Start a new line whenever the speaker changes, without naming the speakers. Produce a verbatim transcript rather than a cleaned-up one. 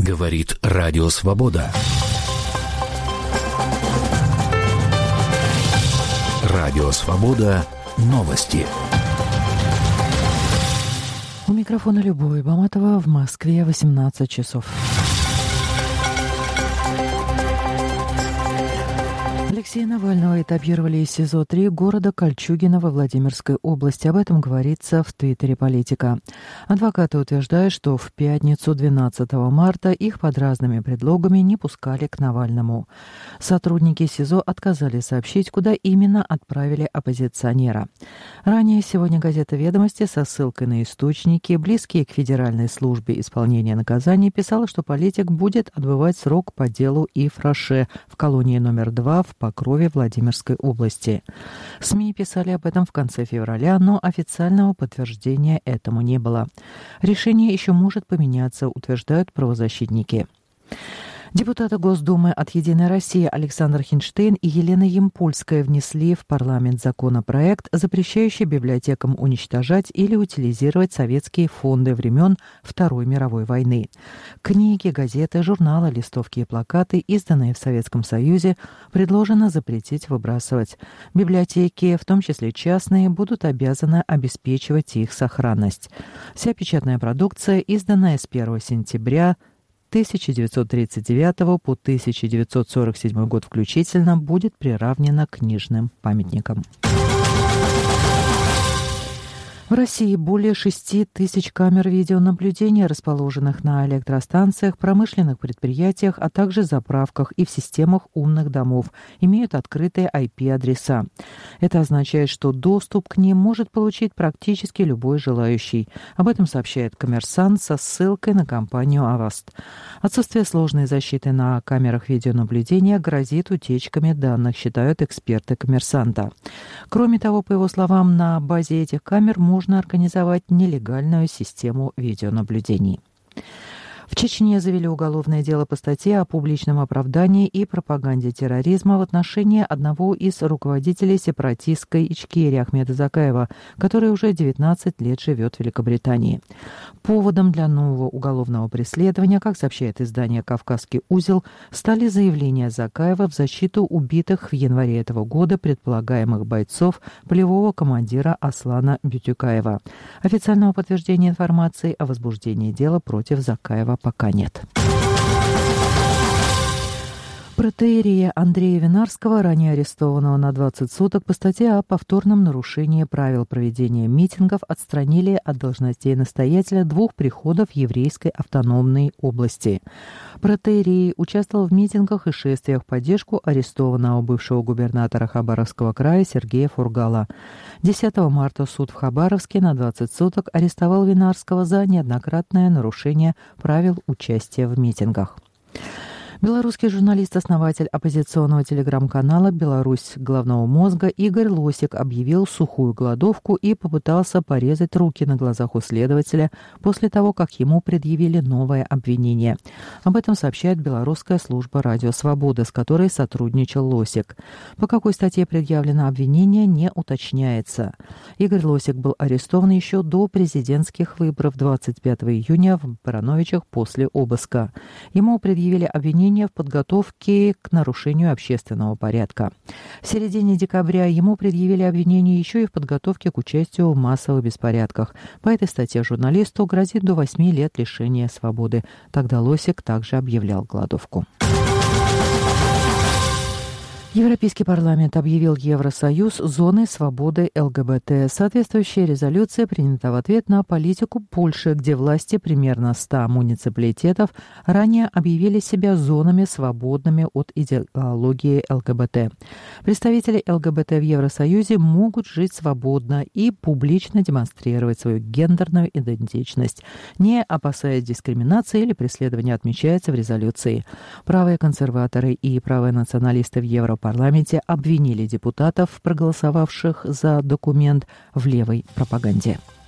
Говорит Радио Свобода. Радио Свобода. Новости.
У микрофона Любовь Баматова. В Москве восемнадцать часов. Алексея Навального этапировали из СИЗО-три города Кольчугино во Владимирской области. Об этом говорится в Твиттере «Политика». Адвокаты утверждают, что в пятницу двенадцатого марта их под разными предлогами не пускали к Навальному. Сотрудники СИЗО отказались сообщить, куда именно отправили оппозиционера. Ранее сегодня газета «Ведомости» со ссылкой на источники, близкие к Федеральной службе исполнения наказаний, писала, что политик будет отбывать срок по делу Ифраше в колонии номер два в Покрове Владимирской области. СМИ писали об этом в конце февраля, но официального подтверждения этому не было. Решение еще может поменяться, утверждают правозащитники. Депутаты Госдумы от «Единой России» Александр Хинштейн и Елена Ямпольская внесли в парламент законопроект, запрещающий библиотекам уничтожать или утилизировать советские фонды времен Второй мировой войны. Книги, газеты, журналы, листовки и плакаты, изданные в Советском Союзе, предложено запретить выбрасывать. Библиотеки, в том числе частные, будут обязаны обеспечивать их сохранность. Вся печатная продукция, изданная с первого сентября тысяча девятьсот тридцать девятого по тысяча девятьсот сорок седьмой год включительно, будет приравнена к книжным памятникам. В России более шести тысяч камер видеонаблюдения, расположенных на электростанциях, промышленных предприятиях, а также заправках и в системах умных домов, имеют открытые ай пи-адреса. Это означает, что доступ к ним может получить практически любой желающий. Об этом сообщает «Коммерсант» со ссылкой на компанию «Аваст». Отсутствие сложной защиты на камерах видеонаблюдения грозит утечками данных, считают эксперты «Коммерсанта». Кроме того, по его словам, на базе этих камер можно можно организовать нелегальную систему видеонаблюдений. В Чечне завели уголовное дело по статье о публичном оправдании и пропаганде терроризма в отношении одного из руководителей сепаратистской Ичкерии Ахмеда Закаева, который уже девятнадцать лет живет в Великобритании. Поводом для нового уголовного преследования, как сообщает издание «Кавказский узел», стали заявления Закаева в защиту убитых в январе этого года предполагаемых бойцов полевого командира Аслана Бютюкаева. Официального подтверждения информации о возбуждении дела против Закаева пока нет. Протоиерея Андрея Винарского, ранее арестованного на двадцать суток по статье о повторном нарушении правил проведения митингов, отстранили от должностей настоятеля двух приходов еврейской автономной области. Протоиерей участвовал в митингах и шествиях в поддержку арестованного бывшего губернатора Хабаровского края Сергея Фургала. десятого марта суд в Хабаровске на двадцать суток арестовал Винарского за неоднократное нарушение правил участия в митингах. Белорусский журналист-основатель оппозиционного телеграм-канала «Беларусь головного мозга» Игорь Лосик объявил сухую голодовку и попытался порезать руки на глазах у следователя после того, как ему предъявили новое обвинение. Об этом сообщает белорусская служба «Радио Свобода», с которой сотрудничал Лосик. По какой статье предъявлено обвинение, не уточняется. Игорь Лосик был арестован еще до президентских выборов двадцать пятого июня в Барановичах после обыска. Ему предъявили обвинение в подготовке к нарушению общественного порядка. В середине декабря ему предъявили обвинение еще и в подготовке к участию в массовых беспорядках. По этой статье журналисту грозит до восьми лет лишения свободы. Тогда Лосик также объявлял голодовку. Европейский парламент объявил Евросоюз зоной свободы эл гэ бэ тэ. Соответствующая резолюция принята в ответ на политику Польши, где власти примерно ста муниципалитетов ранее объявили себя зонами, свободными от идеологии эл гэ бэ тэ. Представители эл гэ бэ тэ в Евросоюзе могут жить свободно и публично демонстрировать свою гендерную идентичность, не опасаясь дискриминации или преследования, отмечается в резолюции. Правые консерваторы и правые националисты в Европарламенте парламенте обвинили депутатов, проголосовавших за документ, в левой пропаганде.